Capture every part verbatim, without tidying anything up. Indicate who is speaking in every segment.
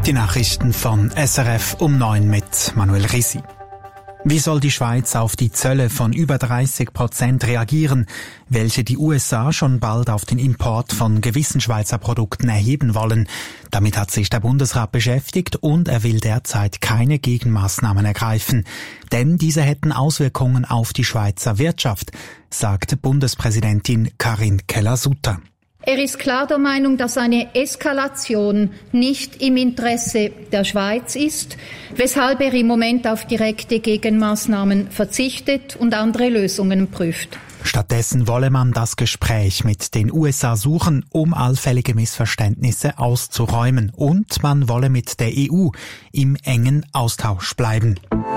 Speaker 1: Die Nachrichten von S R F um neun mit Manuel Risi. Wie soll die Schweiz auf die Zölle von über dreißig Prozent reagieren, welche die U S A schon bald auf den Import von gewissen Schweizer Produkten erheben wollen? Damit hat sich der Bundesrat beschäftigt und er will derzeit keine Gegenmaßnahmen ergreifen. Denn diese hätten Auswirkungen auf die Schweizer Wirtschaft, sagt Bundespräsidentin Karin Keller-Sutter.
Speaker 2: Er ist klar der Meinung, dass eine Eskalation nicht im Interesse der Schweiz ist, weshalb er im Moment auf direkte Gegenmaßnahmen verzichtet und andere Lösungen prüft.
Speaker 1: Stattdessen wolle man das Gespräch mit den U S A suchen, um allfällige Missverständnisse auszuräumen. Und man wolle mit der E U im engen Austausch bleiben.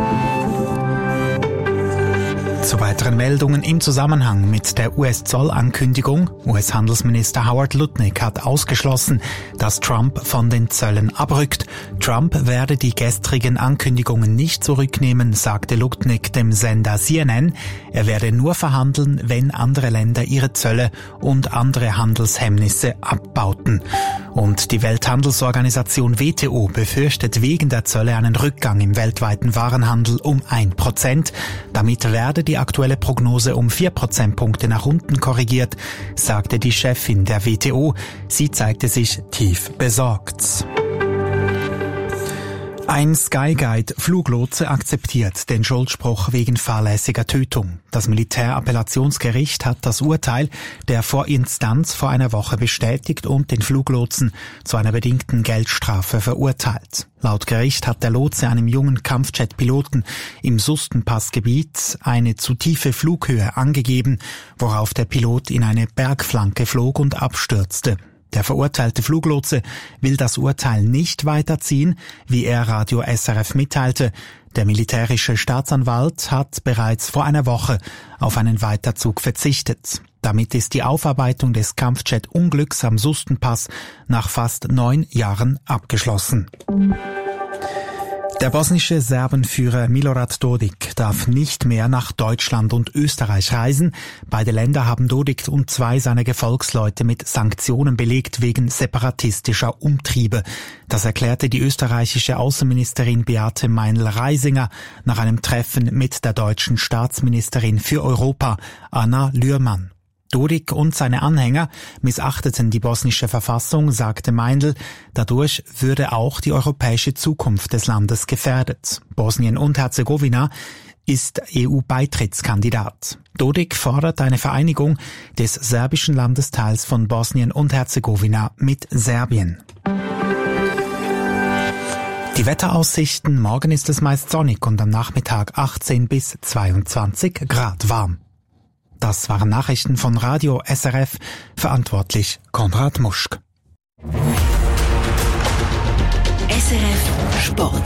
Speaker 1: Zu weiteren Meldungen im Zusammenhang mit der U S-Zollankündigung. U S-Handelsminister Howard Lutnick hat ausgeschlossen, dass Trump von den Zöllen abrückt. Trump werde die gestrigen Ankündigungen nicht zurücknehmen, sagte Lutnick dem Sender C N N. Er werde nur verhandeln, wenn andere Länder ihre Zölle und andere Handelshemmnisse abbauten. Und die Welthandelsorganisation W T O befürchtet wegen der Zölle einen Rückgang im weltweiten Warenhandel um ein Prozent. Damit werde die aktuelle Prognose um vier Prozentpunkte nach unten korrigiert, sagte die Chefin der W T O. Sie zeigte sich tief besorgt. Ein Skyguide-Fluglotse akzeptiert den Schuldspruch wegen fahrlässiger Tötung. Das Militärappellationsgericht hat das Urteil der Vorinstanz vor einer Woche bestätigt und den Fluglotsen zu einer bedingten Geldstrafe verurteilt. Laut Gericht hat der Lotse einem jungen Kampfjet-Piloten im Sustenpassgebiet eine zu tiefe Flughöhe angegeben, worauf der Pilot in eine Bergflanke flog und abstürzte. Der verurteilte Fluglotse will das Urteil nicht weiterziehen, wie er Radio S R F mitteilte. Der militärische Staatsanwalt hat bereits vor einer Woche auf einen Weiterzug verzichtet. Damit ist die Aufarbeitung des Kampfjet-Unglücks am Sustenpass nach fast neun Jahren abgeschlossen. Der bosnische Serbenführer Milorad Dodik darf nicht mehr nach Deutschland und Österreich reisen. Beide Länder haben Dodik und zwei seiner Gefolgsleute mit Sanktionen belegt wegen separatistischer Umtriebe. Das erklärte die österreichische Außenministerin Beate Meinl-Reisinger nach einem Treffen mit der deutschen Staatsministerin für Europa, Anna Lührmann. Dodik und seine Anhänger missachteten die bosnische Verfassung, sagte Meindl. Dadurch würde auch die europäische Zukunft des Landes gefährdet. Bosnien und Herzegowina ist E U-Beitrittskandidat. Dodik fordert eine Vereinigung des serbischen Landesteils von Bosnien und Herzegowina mit Serbien. Die Wetteraussichten: Morgen ist es meist sonnig und am Nachmittag achtzehn bis zweiundzwanzig Grad warm. Das waren Nachrichten von Radio S R F, verantwortlich Konrad Muschk.
Speaker 3: S R F Sport.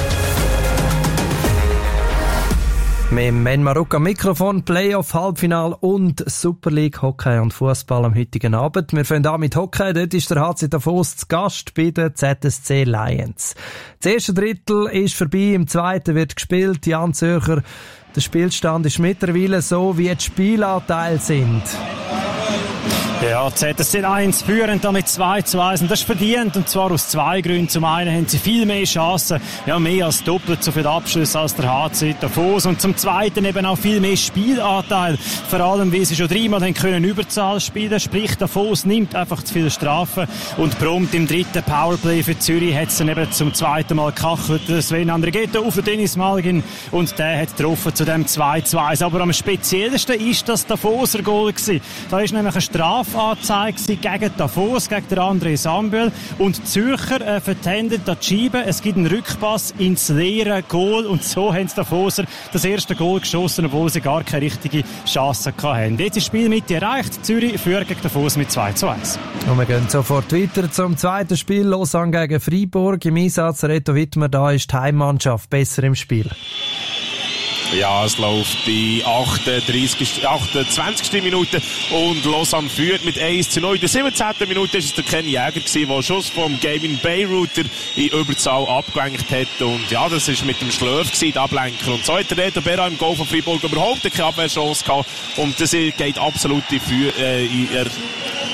Speaker 4: Mit Men Marok am Mikrofon, Playoff, Halbfinal und Super League Hockey und Fußball am heutigen Abend. Wir fangen an mit Hockey. Dort ist der H C Davos zu Gast bei den Z S C Lions. Das erste Drittel ist vorbei, im zweiten wird gespielt. Jan Zürcher, der Spielstand ist mittlerweile so, wie die Spielanteile sind.
Speaker 5: Ja, Z S C Lions führen da mit zwei zu eins und das ist verdient, und zwar aus zwei Gründen. Zum einen haben sie viel mehr Chancen, ja mehr als doppelt so viele Abschlüsse als der H C Davos, und zum zweiten eben auch viel mehr Spielanteil, vor allem weil sie schon dreimal haben können Überzahl spielen, sprich Davos nimmt einfach zu viele Strafen und prompt im dritten Powerplay für Zürich hat es dann eben zum zweiten Mal gekachelt, Sven Andrighetto auf Dennis Malgin, und der hat getroffen zu dem zwei zu eins. Aber am speziellsten ist das Davoser Goal gewesen. Da ist nämlich eine Strafe Anzeige gegen Davos, gegen den André Sambühl, und Zürcher äh, vertendet da die Scheibe. Es gibt einen Rückpass ins leere Goal und so haben die Davoser das erste Goal geschossen, obwohl sie gar keine richtige Chance hatten. Jetzt ist Spielmitte erreicht. Zürich führt gegen Davos mit zwei zu eins.
Speaker 4: Und wir gehen sofort weiter zum zweiten Spiel. Lausanne gegen Freiburg. Im Einsatz Reto Wittmer, da ist die Heimmannschaft besser im Spiel.
Speaker 6: Ja, es läuft die achtunddreißigste, achtundzwanzigste Minute und Lausanne führt mit eins zu null. In der siebenzehnten Minute war es der Kenny Jäger gewesen, der Schuss vom Gavin Bayreuther in Überzahl abgelenkt hat. Und ja, das war mit dem Schlöf gewesen, der Ablenker. Und so hat der Reto Berra im Goal von Freiburg überhaupt keine Abwehrchance gehabt. Und das geht absolut in, äh, in er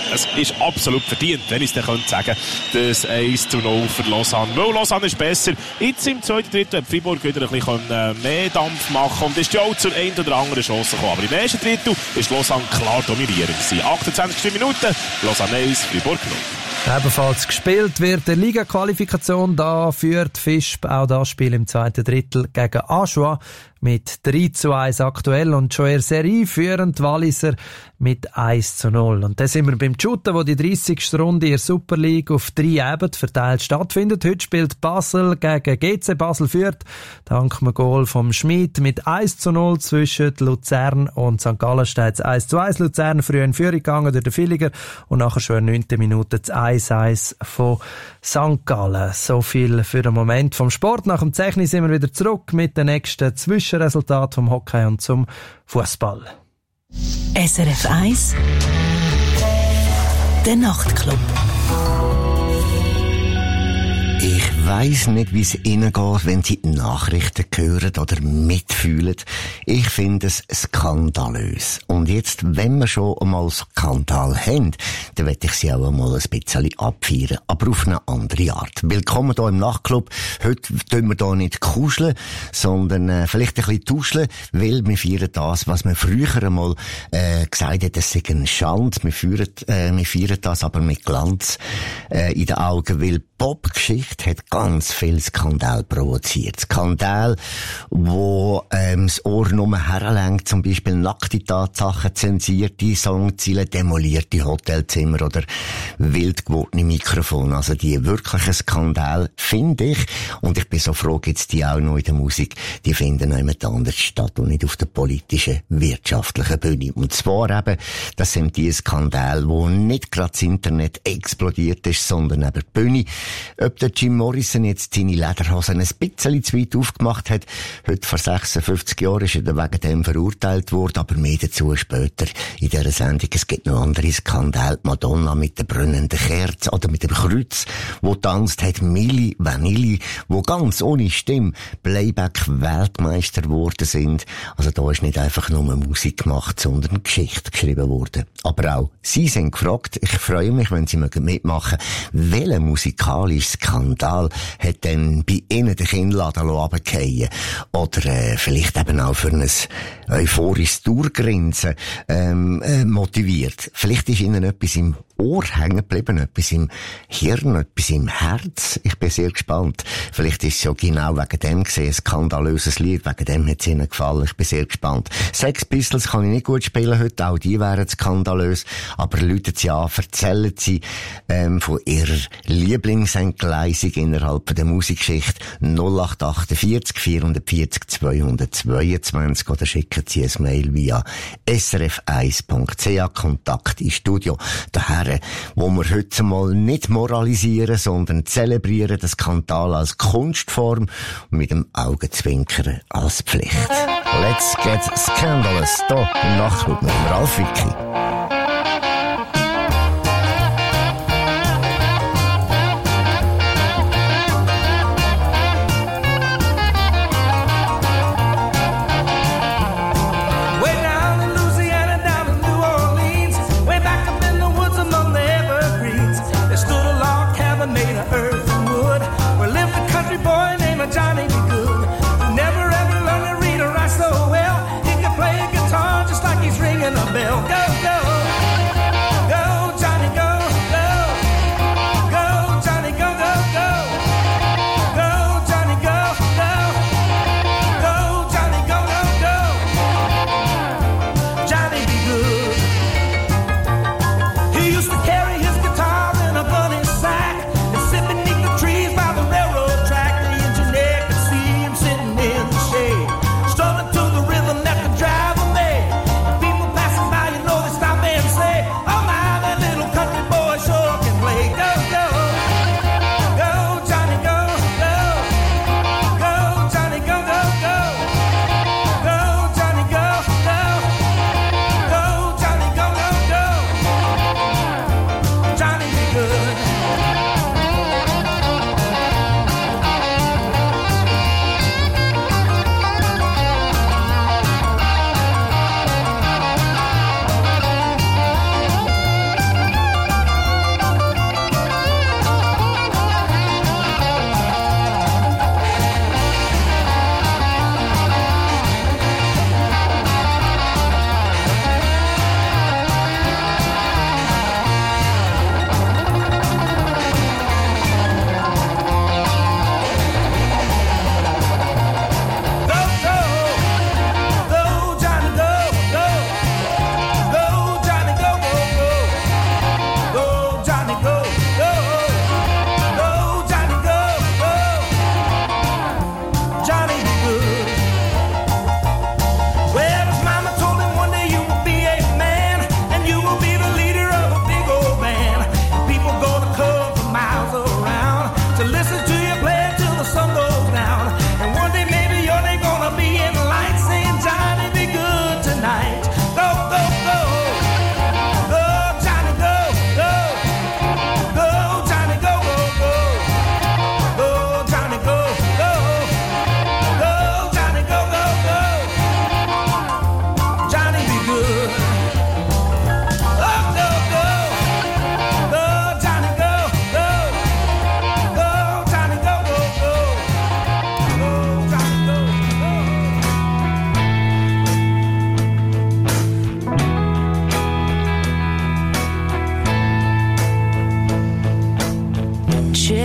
Speaker 6: es ist absolut verdient, wenn ich es dann sagen könnte, das eins zu null für Lausanne. Weil Lausanne ist besser. Jetzt im zweiten Drittel hat Fribourg wieder ein bisschen mehr Dampf machen und ist ja auch zur einen oder anderen Chance gekommen. Aber im ersten Drittel ist Lausanne klar dominierend gewesen. achtundzwanzig Minuten, Lausanne eins, Fribourg null.
Speaker 4: Ebenfalls gespielt wird der Liga-Qualifikation. Da führt Fisp auch das Spiel im zweiten Drittel gegen Aschua mit drei zu eins aktuell und schon in Serie führend die Walliser mit eins zu null. Und dann sind wir beim Shooten, wo die dreißigste Runde in der Super League auf drei Ebenen verteilt stattfindet. Heute spielt Basel gegen G C Basel Fürth. Dank dem Goal vom Schmid mit eins zu null zwischen Luzern und Sankt Gallen steht es eins zu eins. Luzern früh in Führung gegangen durch den Villiger und nachher schon in der neunten Minute das eins zu eins von Sankt Gallen. So viel für den Moment vom Sport. Nach dem Zeichnen sind wir wieder zurück mit den nächsten Zwischenresultaten vom Hockey und zum Fußball.
Speaker 3: S R F eins Der Nachtclub.
Speaker 7: Ich weiss nicht, wie es Ihnen geht, wenn Sie die Nachrichten hören oder mitfühlen. Ich finde es skandalös. Und jetzt, wenn wir schon einmal Skandal haben, dann möchte ich Sie auch einmal ein bisschen abfeiern. Aber auf eine andere Art. Willkommen hier im Nachtclub. Heute tun wir hier nicht kuscheln, sondern äh, vielleicht ein bisschen tuscheln, weil wir feiern das, was wir früher einmal äh, gesagt haben, das sei ein Schand. Wir feiern, äh, wir feiern das aber mit Glanz äh, in den Augen, weil Pop-Geschichte hat ganz viel Skandal provoziert. Skandal, wo ähm, das Ohr nur herlenkt, zum Beispiel nackte Tatsachen, zensierte Songziele, demolierte Hotelzimmer oder wild gewordene Mikrofone. Also die wirklichen Skandal finde ich, und ich bin so froh, gibt's die auch noch in der Musik, die finden jemand anders statt und nicht auf der politischen, wirtschaftlichen Bühne. Und zwar eben, das sind die Skandale, wo nicht gerade das Internet explodiert ist, sondern eben die Bühne. Ob der Jim Morrison jetzt seine Lederhosen ein bisschen zu weit aufgemacht hat, heute vor sechsundfünfzig Jahren ist er wegen dem verurteilt worden, aber mehr dazu später in dieser Sendung. Es gibt noch andere Skandale. Madonna mit der brennenden Kerze oder mit dem Kreuz, wo tanzt hat, Milli Vanilli, wo ganz ohne Stimme Playback-Weltmeister geworden sind. Also da ist nicht einfach nur Musik gemacht, sondern Geschichte geschrieben worden. Aber auch Sie sind gefragt. Ich freue mich, wenn Sie mitmachen mögen. Welche musikalische Skandal hat denn bei Ihnen den Kinnladen runtergefallen? Oder äh, vielleicht eben auch für ein euphorisches Durchgrinsen ähm, äh, motiviert? Vielleicht ist Ihnen etwas im Ohr hängen geblieben, etwas im Hirn, etwas im Herz. Ich bin sehr gespannt. Vielleicht ist es ja genau wegen dem gesehen, ein skandalöses Lied, wegen dem hat es Ihnen gefallen. Ich bin sehr gespannt. Sex Pistols kann ich nicht gut spielen heute, auch die wären skandalös. Aber läuten Sie an, erzählen Sie ähm, von Ihrer Lieblingsentgleisung innerhalb der Musikgeschichte null acht achtundvierzig vierhundertvierzig zweihundertzweiundzwanzig oder schicken Sie ein Mail via s r f eins punkt c h Kontakt ins Studio. Daher, wo wir heute mal nicht moralisieren, sondern zelebrieren das Skandal als Kunstform und mit dem Augenzwinkern als Pflicht. Let's get scandalous. Hier im Nachtclub mit Ralf Wicki.
Speaker 8: Bell, go, go!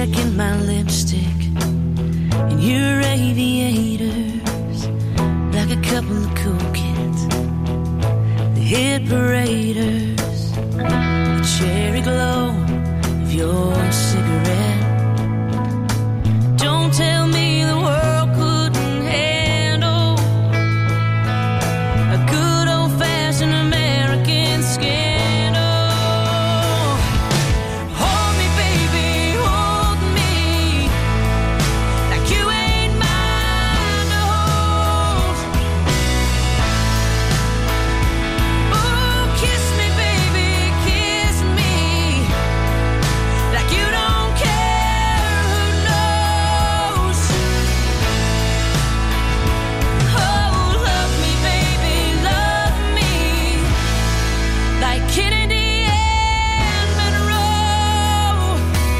Speaker 8: checking my lipstick in your aviators, like a couple of cool kids, the hit paraders, the cherry glow of your cigarette. Don't tell me the world couldn't handle a good old-fashioned American scandal. Hold me, baby, hold me, like you ain't mine to hold. Oh, kiss me, baby, kiss me, like you don't care, who knows? Oh, love me, baby, love me, like Kennedy and Monroe.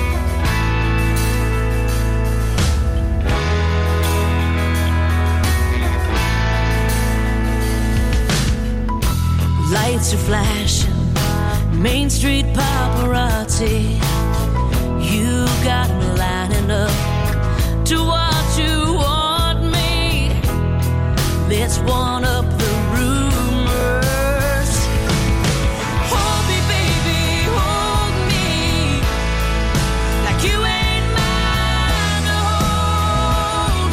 Speaker 8: Lights are flashing, Main Street paparazzi. You got me lining up to what you want me. Let's one up the rumors. Hold me, baby, hold me, like you ain't mine to hold.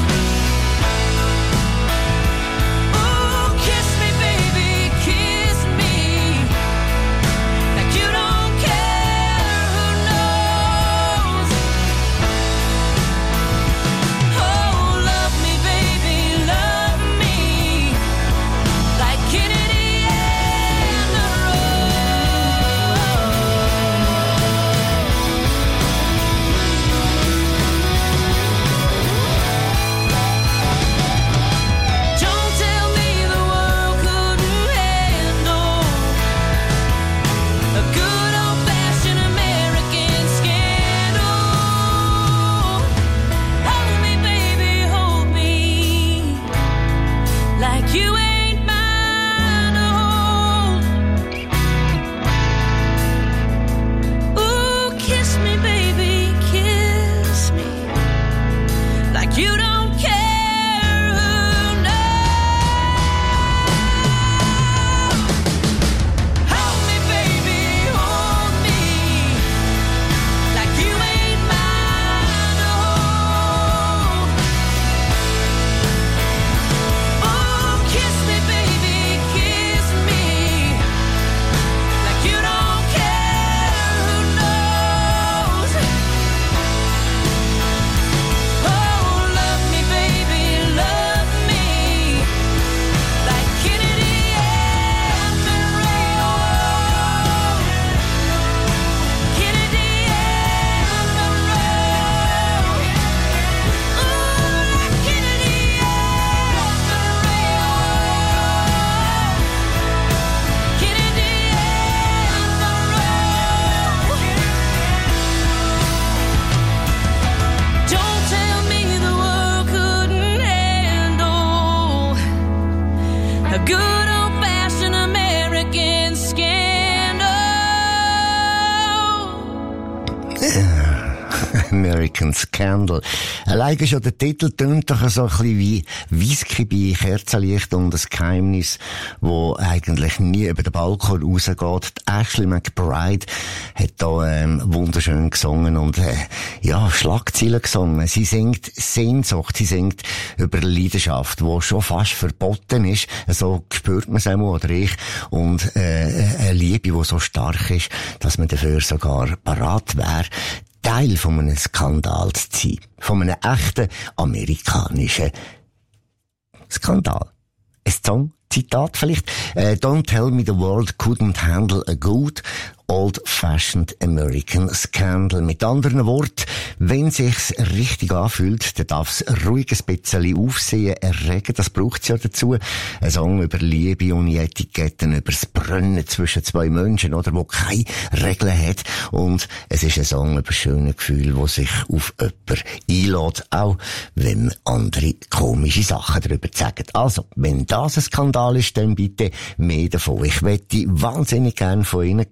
Speaker 8: Oh, kiss me, baby, kiss me, like you don't care, who knows? Oh, love me, baby, love me, like Kennedy and Monroe. Don't tell me the world couldn't handle a good old-fashioned American scandal. Hold me, baby, hold me, like you ain't mine to hold. Ooh, kiss me, baby, kiss me, like you don't care, who knows? Hold me, baby, hold me, like you ain't mine to hold. Oh, kiss me, baby, kiss me, like you don't care, who knows? Oh, love me, baby, love me, like Kennedy and Monroe. Kennedy and Monroe. Ooh, like Kennedy and Monroe. Kennedy and Monroe. Don't tell me the world couldn't handle a good old-fashioned American scandal.
Speaker 7: American Scandal. Alleine schon der Titel tönt doch so ein bisschen wie Whisky bei Kerzenlicht und das Geheimnis, wo eigentlich nie über den Balkon rausgeht. Die Ashley McBryde hat da ähm, wunderschön gesungen und äh, ja, Schlagzeilen gesungen. Sie singt Sehnsucht, sie singt über Leidenschaft, die schon fast verboten ist. So spürt man es auch, oder ich. Und äh, eine Liebe, die so stark ist, dass man dafür sogar parat wäre, Teil von einem Skandal zu sein. Von einem echten amerikanischen Skandal. Ein Song, Zitat vielleicht. Uh, Don't tell me the world couldn't handle a good old-fashioned American Scandal. Mit anderen Worten, wenn sich's richtig anfühlt, dann darf's ruhig ein bisschen Aufsehen erregen. Das braucht's ja dazu. Ein Song über Liebe ohne Etiketten, über das Brennen zwischen zwei Menschen, oder, wo keine Regeln hat. Und es ist ein Song über schöne Gefühle, wo sich auf jemanden einlädt, auch wenn andere komische Sachen darüber sagen. Also, wenn das ein Skandal ist, dann bitte mehr davon. Ich möchte wahnsinnig gerne von Ihnen hören.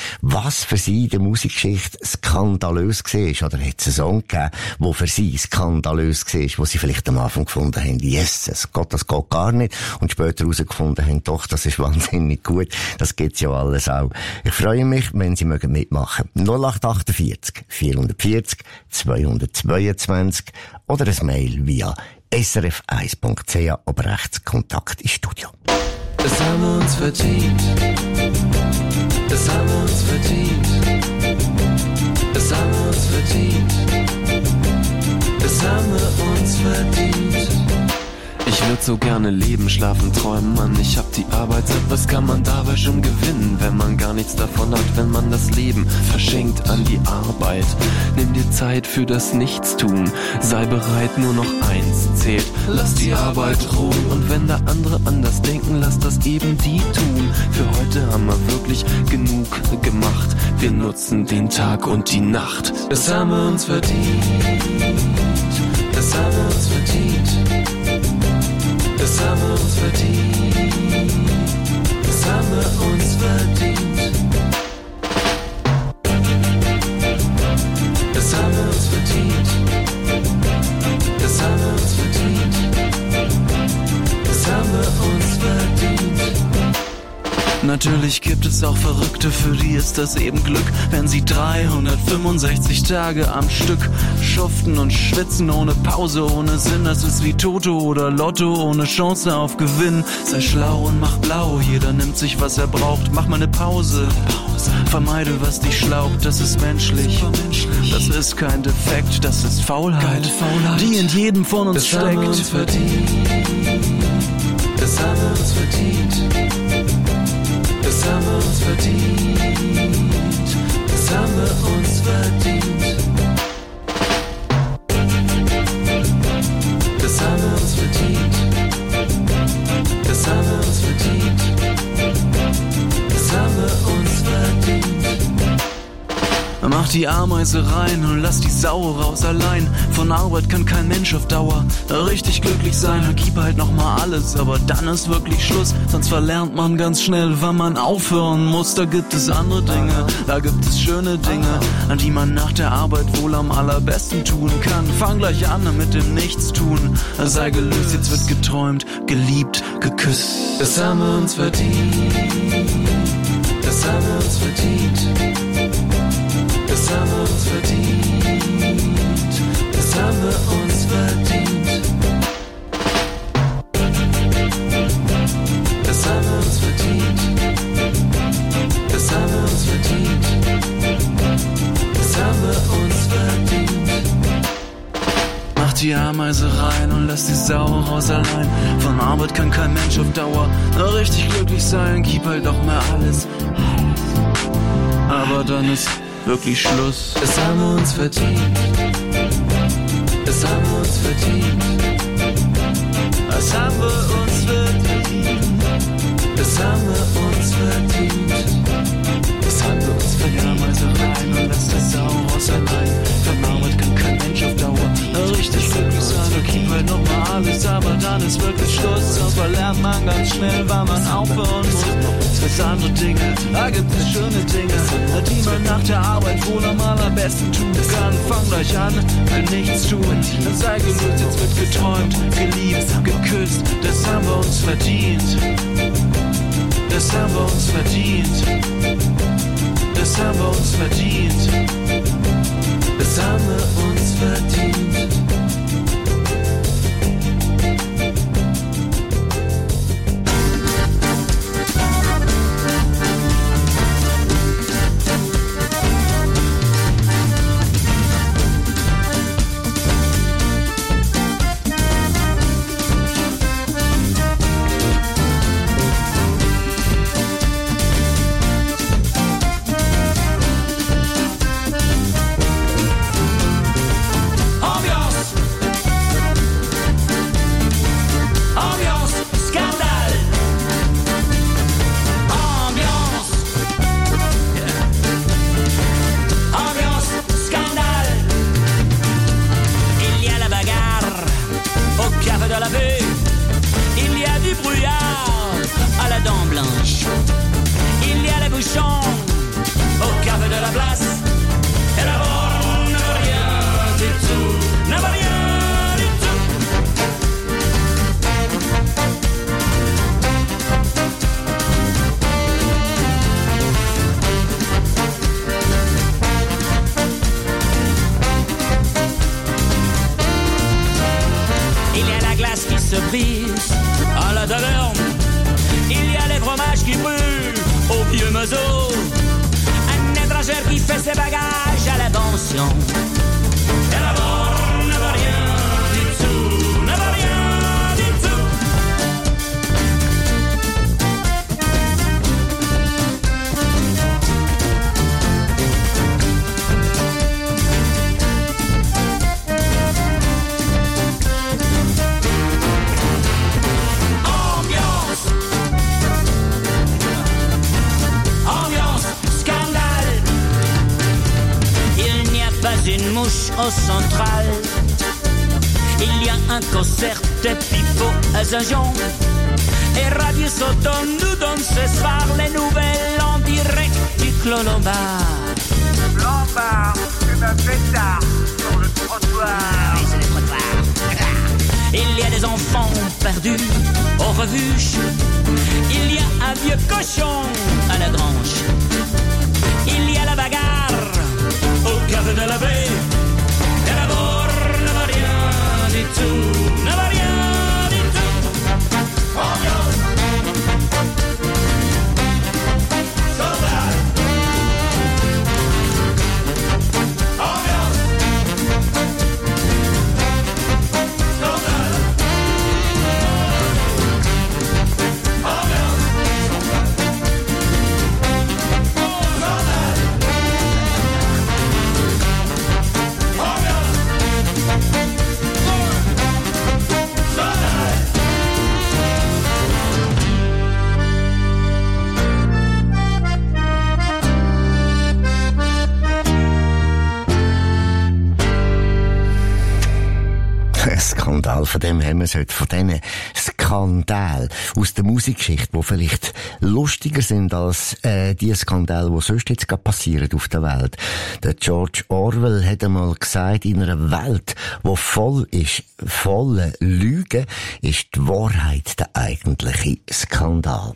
Speaker 7: was für sie in der Musikgeschichte skandalös war. Oder hat es einen Song gegeben, der für sie skandalös war, wo sie vielleicht am Anfang gefunden haben, yes, das geht, das geht gar nicht. Und später herausgefunden haben, doch, das ist wahnsinnig gut. Das gibt's ja alles auch. Ich freue mich, wenn Sie mögen mitmachen. null acht achtundvierzig, vierhundertvierzig, zweihundertzweiundzwanzig oder ein Mail via s r f eins punkt c h, ob rechts Kontakt ins Studio.
Speaker 9: Das haben wir uns verdient. Das haben wir uns verdient. Das haben wir uns verdient. Das haben wir uns verdient. Ich würd so gerne leben, schlafen, träumen, Mann. Ich hab die Arbeit satt, was kann man dabei schon gewinnen, wenn man gar nichts davon hat, wenn man das Leben verschenkt an die Arbeit. Nimm dir Zeit für das Nichtstun, sei bereit, nur noch eins zählt. Lass die Arbeit ruhen und wenn da andere anders denken, lass das eben die tun. Für heute haben wir wirklich genug gemacht, wir nutzen den Tag und die Nacht. Das haben wir uns verdient, das haben wir uns verdient. Das haben wir uns verdient. Das haben wir uns verdient. Das haben wir uns verdient. Das haben wir uns verdient. Das haben wir uns verdient. Natürlich gibt es auch Verrückte, für die ist das eben Glück, wenn sie dreihundertfünfundsechzig Tage am Stück schuften und schwitzen ohne Pause, ohne Sinn. Das ist wie Toto oder Lotto, ohne Chance auf Gewinn. Sei schlau und mach blau, jeder nimmt sich, was er braucht. Mach mal eine Pause, vermeide, was dich schlaucht. Das ist menschlich, das ist kein Defekt, das ist Faulheit, die in jedem von uns steckt. Das haben wir uns verdient. Das haben wir uns verdient. Das haben wir uns verdient. Das haben wir uns verdient. Das haben wir uns verdient. Das haben wir uns verdient. Das haben wir uns verdient. Mach die Ameise rein und lass die Sau raus allein. Von Arbeit kann kein Mensch auf Dauer richtig glücklich sein. Gib halt nochmal alles, aber dann ist wirklich Schluss. Sonst verlernt man ganz schnell, wann man aufhören muss. Da gibt es andere Dinge, da gibt es schöne Dinge, an die man nach der Arbeit wohl am allerbesten tun kann. Fang gleich an mit dem Nichtstun. Sei gelöst, jetzt wird geträumt, geliebt, geküsst. Das haben wir uns verdient. Das haben wir uns verdient. Das haben wir uns verdient. Das haben wir uns verdient. Das haben wir uns verdient. Das haben wir uns verdient. Das haben wir uns verdient. Mach die Ameise rein und lass die Sau raus allein. Von Arbeit kann kein Mensch auf Dauer richtig glücklich sein. Gib halt doch mal alles. Aber dann ist wirklich Schluss. Das haben wir uns verdient. Das haben wir uns verdient. Das haben wir uns verdient. Das haben wir uns verdient. Das haben wir uns verdient. Also rein und lass das Sau raus allein. Von Arbeit kann kein Mensch auf Dauer richtig glücklich sein. Da gibt halt noch mal alles, aber dann ist wirklich Schluss. Sonst verlernt man ganz schnell, weil man aufhören muss. Das andere Dinge, da gibt es schöne Dinge, die man nach der Arbeit wohl am allerbesten tun kann. Fang gleich an, will nichts tun. Dann sei gelöst, jetzt wird geträumt, geliebt, geküsst. Das haben wir uns verdient. Das haben wir uns verdient. Das haben wir uns verdient. Das haben wir uns verdient.
Speaker 10: oiseau, un étranger qui fait ses bagages à l'attention. Et d'abord, ne va rien du tout, ne va rien du tout. Ambiance, ambiance, scandale. Il n'y a pas une mouche au central. Il y a un concert de Pipo à Saint-Jean. Et Radio Soto nous donne ce soir les nouvelles en direct du Clos Lombard.
Speaker 11: Lombard, c'est un pétard sur le trottoir.
Speaker 10: Oui, c'est le trottoir. Il y a des enfants perdus aux revuches. Il y a un vieux cochon à la grange. Il y a la bagarre au café de la baie. Et d'abord, ne va rien du tout, ne va rien du tout. Ambiance, scandale. Ambiance, scandale. Ambiance,
Speaker 7: Skandal, von dem haben wir es heute, von diesen Skandalen aus der Musikgeschichte, die vielleicht lustiger sind als äh, die Skandale, die sonst jetzt gerade passieren auf der Welt. Der George Orwell hat einmal gesagt, in einer Welt, die voll ist, voller Lügen, ist die Wahrheit der eigentliche Skandal.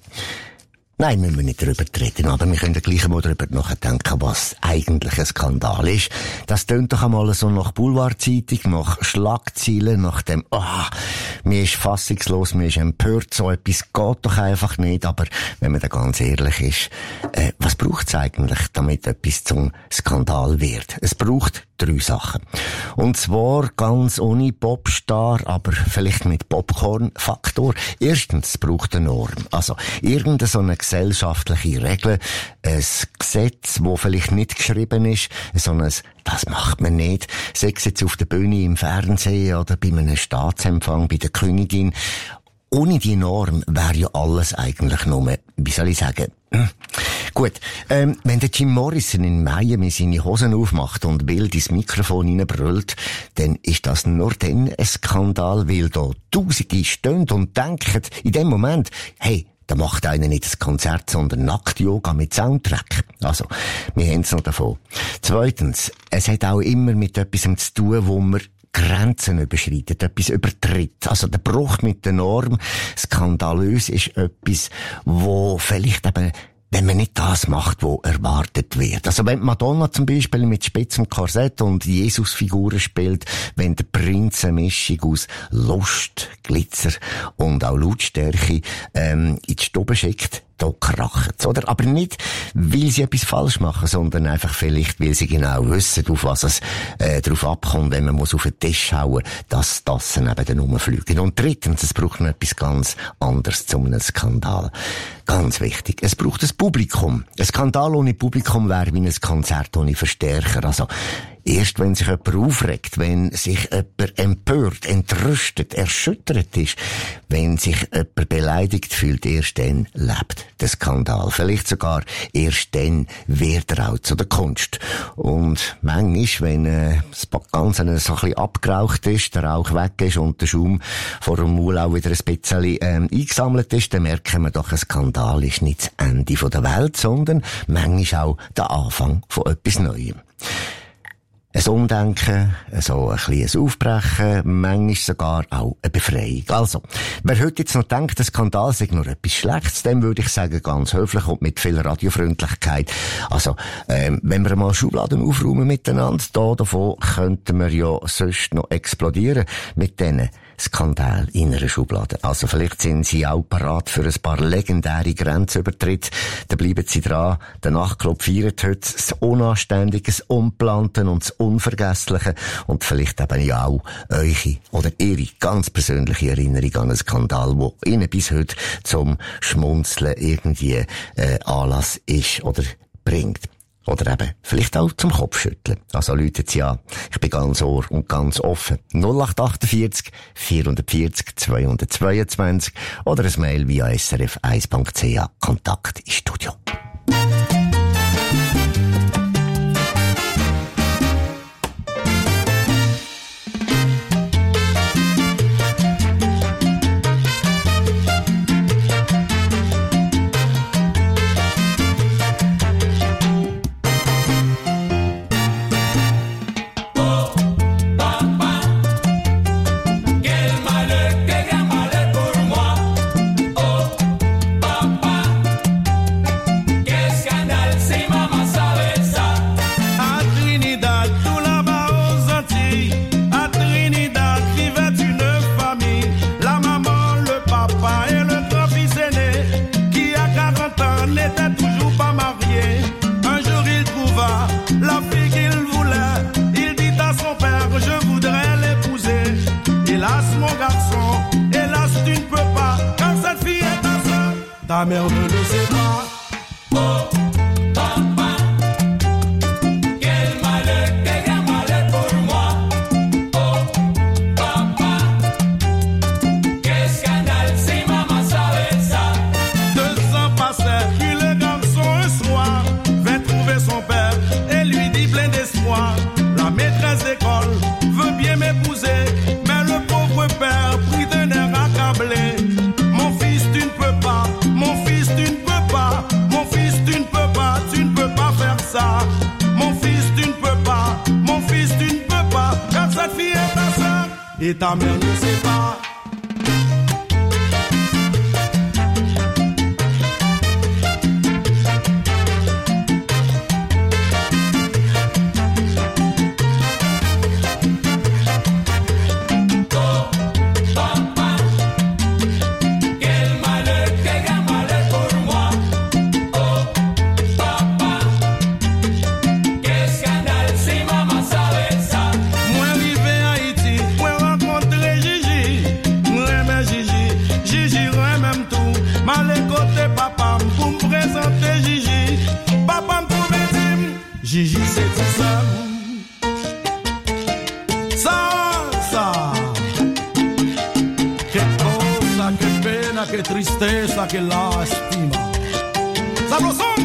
Speaker 7: Nein, müssen wir nicht darüber reden, aber wir können gleich mal darüber nachdenken, was eigentlich ein Skandal ist. Das tönt doch einmal so nach Boulevardzeitung, nach Schlagzeilen, nach dem, ah, oh, mir ist fassungslos, mir ist empört, so etwas geht doch einfach nicht, aber wenn man da ganz ehrlich ist, äh, was braucht es eigentlich, damit etwas zum Skandal wird? Es braucht drei Sachen. Und zwar ganz ohne Popstar, aber vielleicht mit Popcorn-Faktor. Erstens, es braucht eine Norm. Also, irgendeine so eine gesellschaftliche Regel, ein Gesetz, wo vielleicht nicht geschrieben ist, sondern das macht man nicht. Sei es jetzt auf der Bühne, im Fernsehen oder bei einem Staatsempfang, bei der Königin. Ohne die Norm wäre ja alles eigentlich nur, wie soll ich sagen, hm. Gut, ähm, wenn der Jim Morrison in Miami seine Hosen aufmacht und wild ins Mikrofon hineinbrüllt, dann ist das nur dann ein Skandal, weil da Tausende stehen und denken in dem Moment, hey, da macht einer nicht das Konzert, sondern Nackt-Yoga mit Soundtrack. Also, wir haben es noch davon. Zweitens, es hat auch immer mit etwas zu tun, wo man Grenzen überschreitet, etwas übertritt. Also der Bruch mit der Norm, skandalös ist etwas, wo vielleicht eben, wenn man nicht das macht, was erwartet wird. Also wenn Madonna zum Beispiel mit spitzem Korsett und Jesusfiguren spielt, wenn der Prinz eine Mischung aus Lust, Glitzer und auch Lautstärke ähm, in die Stube schickt, da kracht's, oder? Aber nicht, weil sie etwas falsch machen, sondern einfach vielleicht, weil sie genau wissen, auf was es äh, drauf abkommt, wenn man muss auf den Tisch hauen, dass das eben dann rumfliegen. Und drittens, es braucht noch etwas ganz anderes zu einem Skandal. Ganz wichtig, es braucht ein Publikum. Ein Skandal ohne Publikum wäre wie ein Konzert ohne Verstärker. Also, erst wenn sich jemand aufregt, wenn sich jemand empört, entrüstet, erschüttert ist, wenn sich jemand beleidigt fühlt, erst dann lebt der Skandal. Vielleicht sogar erst dann wird er auch zu der Kunst. Und manchmal, wenn äh, das Ganze so ein bisschen abgeraucht ist, der Rauch weg ist und der Schaum vor dem Maul auch wieder ein bisschen ähm, eingesammelt ist, dann merken wir doch, ein Skandal ist nicht das Ende der Welt, sondern manchmal auch der Anfang von etwas Neuem. Ein Umdenken, so ein kleines Aufbrechen, manchmal sogar auch eine Befreiung. Also, wer heute jetzt noch denkt, der Skandal sei nur etwas Schlechtes, dem würde ich sagen, ganz höflich und mit viel Radiofreundlichkeit. Also, ähm, wenn wir mal Schubladen aufräumen miteinander, da davon könnten wir ja sonst noch explodieren mit diesen Skandal in einer Schublade. Also vielleicht sind sie auch parat für ein paar legendäre Grenzübertritte. Da bleiben sie dran. Der Nachtclub feiert heute das Unanständige, das Unplante und das Unvergessliche. Und vielleicht eben ja auch eure oder ihre ganz persönliche Erinnerung an einen Skandal, der ihnen bis heute zum Schmunzeln irgendwie äh, Anlass ist oder bringt. Oder eben vielleicht auch zum Kopfschütteln. Also läutet sie an. Ich bin ganz ohr und ganz offen. null acht achtundvierzig vierhundertvierzig zweihundertzweiundzwanzig oder ein Mail via s r f eins punkt c h. Kontakt ins Studio.
Speaker 12: Ta mère ne le sait pas. Oh, papa, quel malheur, quel grand malheur pour moi. Oh, papa, quel scandale si maman savait ça. Deux ans passèrent, puis le garçon un soir vint trouver son père et lui dit plein d'espoir. La maîtresse d'école veut bien m'épouser, mais le pauvre père pris d'un air accablé. Mon fils, tu ne peux pas. Mon fils, tu ne peux pas. Mon fils, tu ne peux pas. Tu ne peux pas faire ça. Mon fils, tu ne peux pas. Mon fils, tu ne peux pas. Car cette fille est ta sœur et ta mère ne sait pas. Gigi, c'est tout ça. Ça, ça. Che cosa, che pena, che tristeza, che lastima. ¡Sabrosón!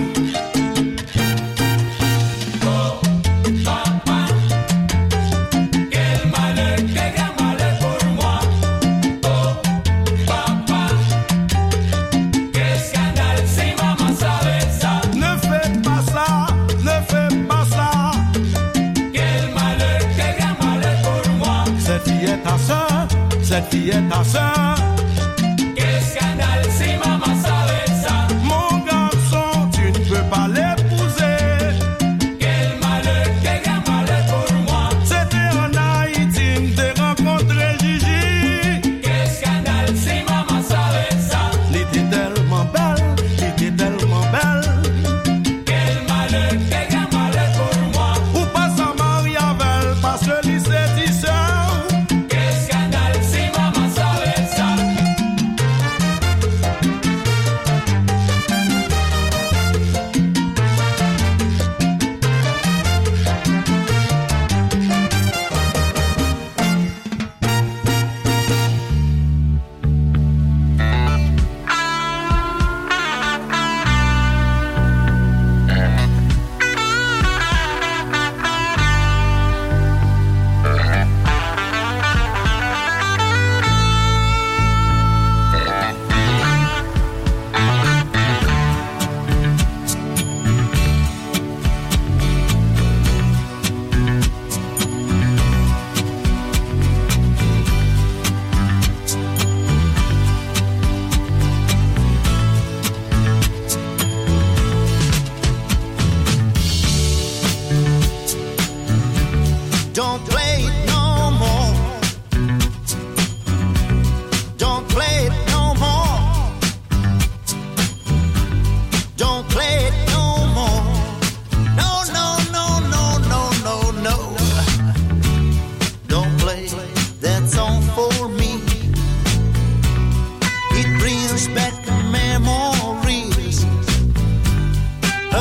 Speaker 12: Cette fille est ta sœur. Quel scandale si maman savait ça. Mon garçon, tu ne peux pas l'épouser. Quel malheur, quel grand malheur pour moi. C'était en Haïti, j'ai rencontré Gigi. Quel scandale si maman savait ça. Elle était tellement belle, elle était tellement belle. Quel malheur, quel grand malheur pour moi. Ou pas sa Mariavel, parce que lycée tisseur. Quel scandale si maman savait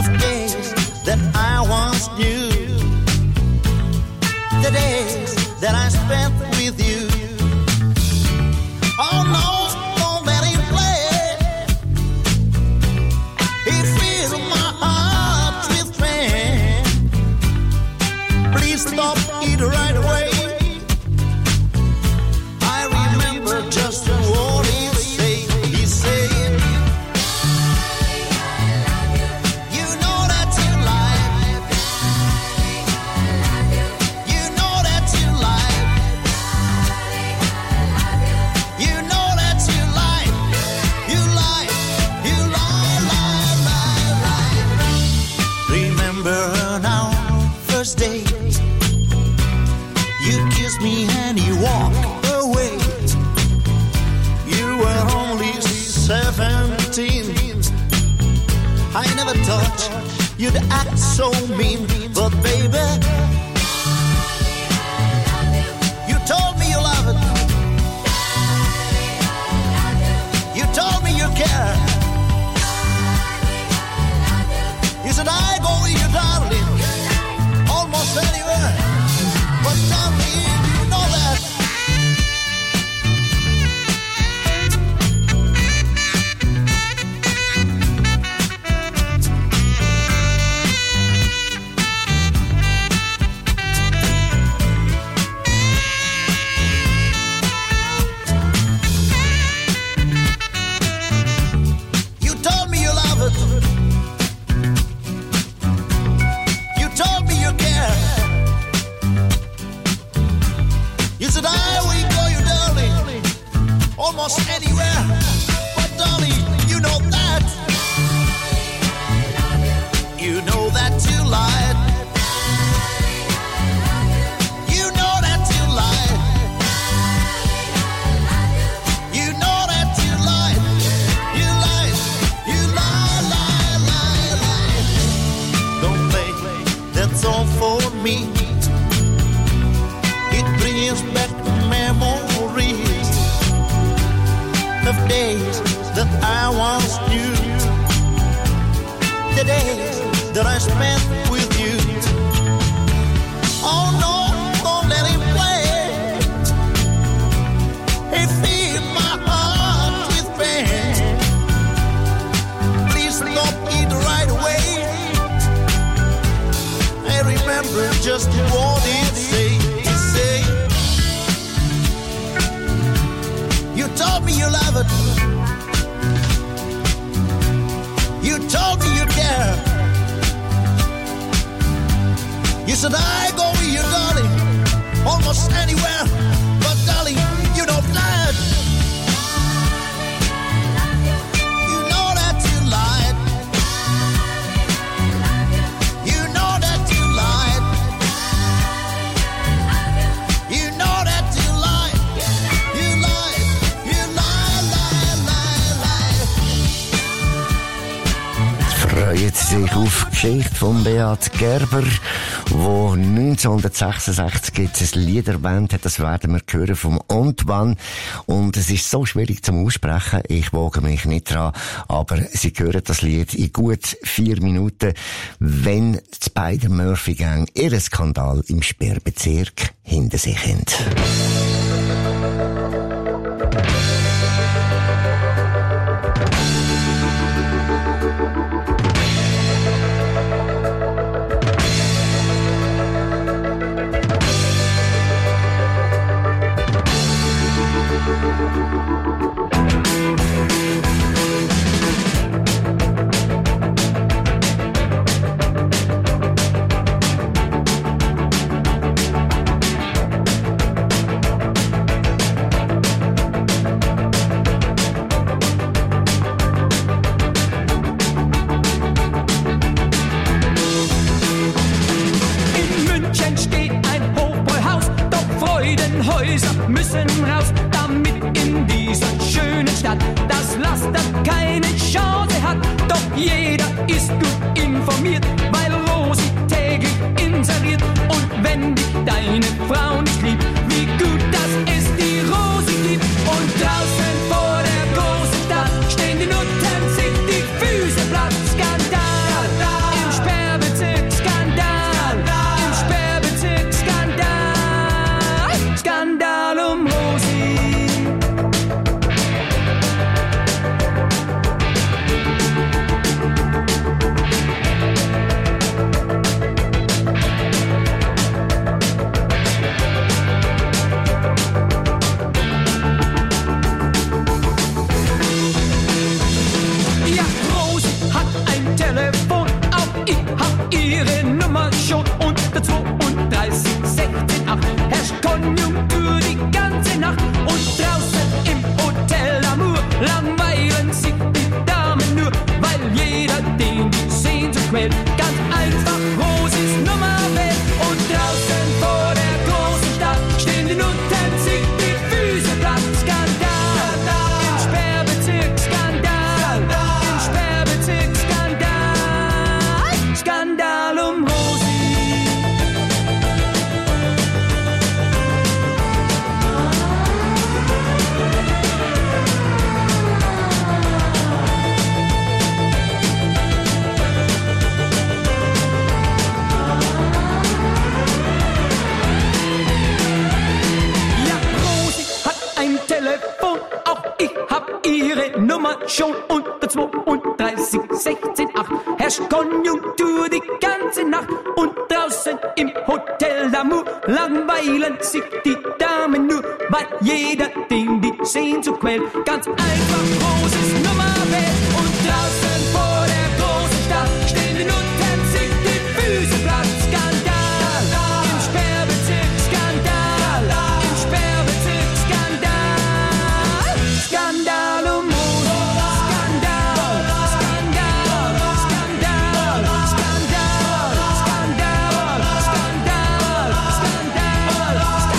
Speaker 13: of days that I once knew, the days that I spent with you. Oh no, don't let him play. He fills my heart with pain. Please stop it right away. I remember just what he said. He said, you know that you like, you know that you like, you know that you like, you like, you lie, lie, lie, lie. Remember on our first date, you kissed me and you walked away. You were only seventeen. I never thought you'd act so mean, but baby, you told me you love it. You told me you care. You said I go with you, darling, almost anywhere. But darling, you know that. You told me you love it. You told me you care. You said I will go, you darling, almost anywhere. But darling, you know that. You know that you lied. You know that you lied. You know that you lied. You lied. You lie, lie, lie, lie. Don't play that song for me. It brings back memories of days that I once knew, the days that I spent with you. Oh no, don't let him play. He fills my heart with pain. Please stop it right away. I remember just what he said. He said, you told me you love it. You told me you care. You said I go with you, darling, almost anywhere. But darling, you know that. You know that you lied. You know that you lied. You know that you lied. You lied. You lie, lie, lie, lie.
Speaker 7: Freuen Sie sich auf die Geschichte von Beat Gerber, wo neunzehnhundertsechsundsechzig jetzt ein Lied erwähnt hat. Das werden wir hören vom Antoine. Und es ist so schwierig zum Aussprechen. Ich wage mich nicht dran. Aber Sie hören das Lied in gut vier Minuten, wenn die beiden Murphy-Gang ihren Skandal im Sperrbezirk hinter sich haben.
Speaker 14: müssen raus, damit in dieser schönen Stadt das Laster keine Chance hat. Doch jeder ist gut informiert, weil Rosi täglich inseriert. Und wenn dich deine Frau nicht liebt, wie gut, dass es die Rosi gibt. Und draußen vor der großen Stadt stehen die Nutten, sind die Füße platt. Skandal ihre Nummer schon unter zweiunddreißig sechzehn acht. Herrscht Konjunktur die ganze Nacht und draußen im Hotel Amour langweilen sich die Damen nur, weil jeder den die Sehnsucht quält. Ganz einfach Rosis Nummer wählt und draußen vor der großen Stadt stehen die Nutten, sich die Füße platt. Skandal, im Sperrbezirk, Skandal, im Sperrbezirk, Skandal, Skandal um Rosi. Telefon, auch ich hab ihre Nummer schon unter zweiunddreißig sechzehn acht. Herrscht Konjunktur die ganze Nacht und draußen im Hotel d'Amour langweilen sich die Damen nur, weil jeder den die Sehnsucht quält. Ganz einfach Roses Nummer wählt und draußen vor der großen Stadt stehen die Nutten, sich die Füße platt. Skandal, im Sperrbezirk, Skandal, im Sperrbezirk, Skandal, Skandal um Rosi. Skandal, Skandal, Skandal, Skandal, Skandal, Skandal, Skandal,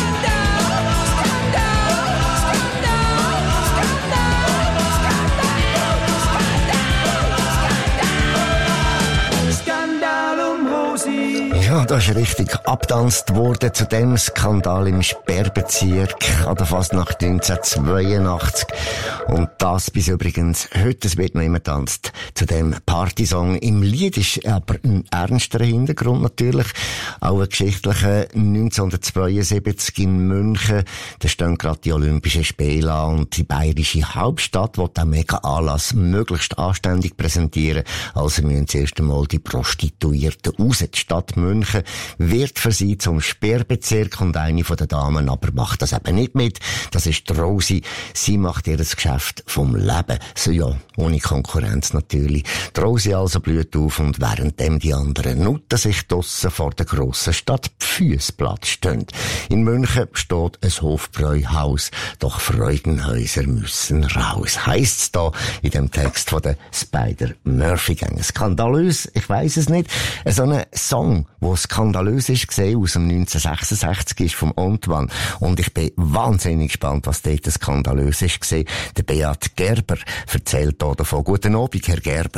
Speaker 14: Skandal um Rosi.
Speaker 7: Ja, da ist richtig abgetanzt worden zu dem Skandal im Sperrbezirk an der Fasnacht neunzehnhundertzweiundachtzig. Und das bis übrigens heute, es wird noch immer tanzt zu dem Partysong. Im Lied ist aber ein ernsterer Hintergrund natürlich, auch ein geschichtlicher. neunzehnhundertzweiundsiebzig in München, da stehen gerade die Olympischen Spiele an und die bayerische Hauptstadt will den Mega-Anlass möglichst anständig präsentieren. Also müssen zuerst einmal die Prostituierten raus. Die Stadt München wird für sie zum Sperrbezirk und eine von den Damen aber macht das eben nicht mit. Das ist die Rosi. Sie macht ihr Geschäft vom Leben. So ja, ohne Konkurrenz natürlich. Die Rosi also blüht auf und währenddem die anderen Nutten sich draussen vor der grossen Stadt Pfüßplatz stehen. In München steht ein Hofbräuhaus, doch Freudenhäuser müssen raus. Heisst's da in dem Text von der Spider-Murphy-Gang. Skandalös, ich weiss es nicht. So ein Song, wo skandalös ist gesehen, aus dem neunzehnhundertsechsundsechzig ist vom Antoine. Und ich bin wahnsinnig gespannt, was dort skandalös ist gesehen. Der Beat Gerber erzählt hier davon. Guten Abend, Herr Gerber.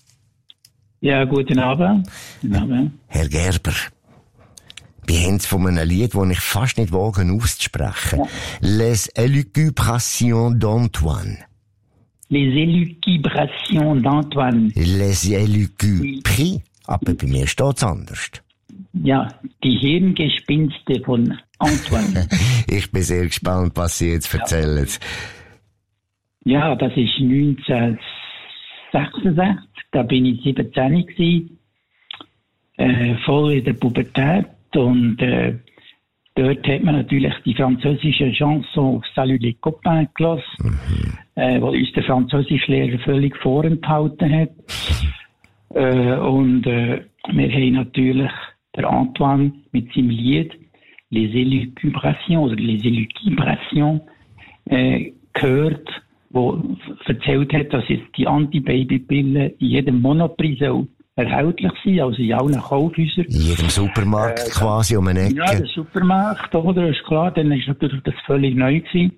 Speaker 15: Ja, guten Abend. Guten Abend.
Speaker 7: Herr Gerber, wir haben von einem Lied, das ich fast nicht wage auszusprechen. Ja. Les Élucubrations d'Antoine.
Speaker 15: Les Élucubrations d'Antoine.
Speaker 7: Les Élucubris. Aber bei mir steht's anders.
Speaker 15: Ja, die Hirngespinste von Antoine.
Speaker 7: Ich bin sehr gespannt, was Sie jetzt erzählen.
Speaker 15: Ja, das ist neunzehnhundertsechsundsechzig. Da bin ich siebzehn gewesen, äh, voll in der Pubertät. Und äh, dort hat man natürlich die französische Chanson Salut les copains gelassen, mhm. äh, wo uns der Französischlehrer völlig vorenthalten hat. Äh, und äh, wir haben natürlich der Antoine mit seinem Lied Les Élucubrations oder Les Élucubrations äh, gehört, wo erzählt hat, dass jetzt die Anti-Baby-Pille in jedem Monoprix erhältlich sind, also in allen Kaufhäusern.
Speaker 7: In jedem Supermarkt äh, quasi um eine Ecke.
Speaker 15: Ja, der Supermarkt, oder? Ist klar, dann ist natürlich das völlig neu gewesen.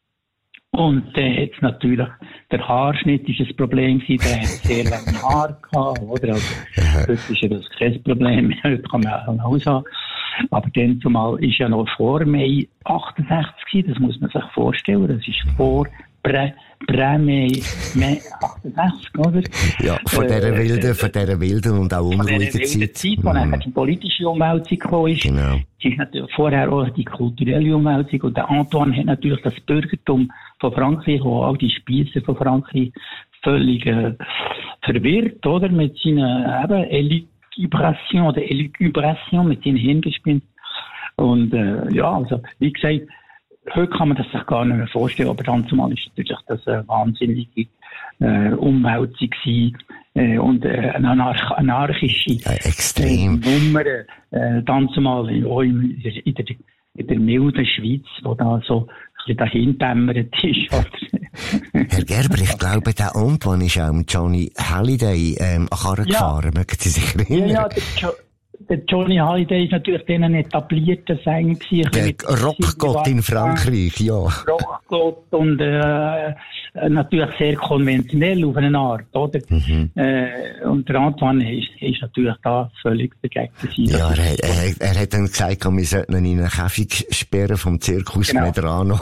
Speaker 15: Und dann hat natürlich, der Haarschnitt ist ein Problem gewesen, der hat sehr lange Haare gehabt, oder? Also, heute ist ja das kein Problem mehr, heute kann man auch ein Haus haben. Aber dann zumal ist ja noch vor Mai achtundsechzig gewesen, das muss man sich vorstellen, das ist vor Prä, Prä-Mai achtundsechzig, oder?
Speaker 7: Ja, von dieser äh, wilden, von dieser wilden und auch unruhigen Zeit. Von dieser
Speaker 15: Zeit, wo mm. die politische Umwälzung gekommen ist.
Speaker 7: Genau.
Speaker 15: Es ist natürlich vorher auch die kulturelle Umwälzung und der Antoine hat natürlich das Bürgertum von Frankreich, wo all die Spießer von Frankreich völlig äh, verwirrt, oder? Mit seinen eben Élucubrations oder Élucubration, mit seinen Hirngespinsten. Und äh, ja, also wie gesagt, heute kann man das sich gar nicht mehr vorstellen, aber dann zumal ist natürlich das eine wahnsinnige äh, Umwälzung gewesen. äh, und äh, eine anarch- anarchische
Speaker 7: ja, extrem.
Speaker 15: Äh, Nummer, äh, dann zumal auch in, in, der, in der milden Schweiz, wo da so ein bisschen dahindämmert ist.
Speaker 7: Herr Gerber, ich glaube, der Antoine ist auch mit Johnny Halliday ähm, an Karren
Speaker 15: Ja.
Speaker 7: gefahren. Mögen Sie sich erinnern?
Speaker 15: Ja, ja, der, jo- der Johnny Halliday ist natürlich den ein etablierter Sänger gewesen.
Speaker 7: Der
Speaker 15: Mit-
Speaker 7: Rockgott in Frankreich, ja.
Speaker 15: Rockgott und äh, natürlich sehr konventionell auf eine Art, oder?
Speaker 7: Mhm.
Speaker 15: Äh, und der Antoine ist, ist natürlich da völlig dagegen gewesen.
Speaker 7: Ja, er, er, er hat dann gesagt, wir sollten ihn in einen Käfig sperren vom Zirkus
Speaker 15: Genau.
Speaker 7: Medrano.